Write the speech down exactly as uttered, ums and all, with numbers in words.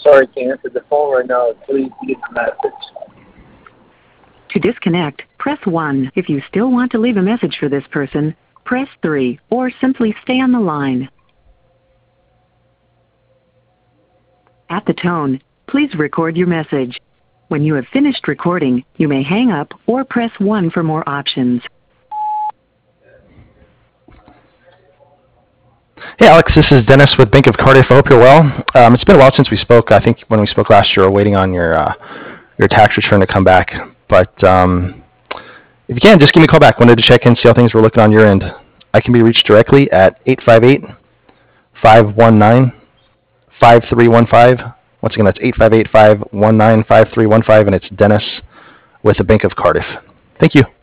sorry, can't answer the phone right now. Please leave a message. To disconnect, press one. If you still want to leave a message for this person, press three, or simply stay on the line. At the tone, please record your message. When you have finished recording, you may hang up or press one for more options. Hey Alex, this is Dennis with Bank of Cardiff. I hope you're well. Um, it's been a while since we spoke. I think when we spoke last year, we were waiting on your uh, your tax return to come back. But um, if you can, just give me a call back. Wanted to check in, see how things were looking on your end. I can be reached directly at eight five eight, five one nine, five three one five. Once again, that's eight five eight, five one nine, five three one five, and it's Dennis with the Bank of Cardiff. Thank you.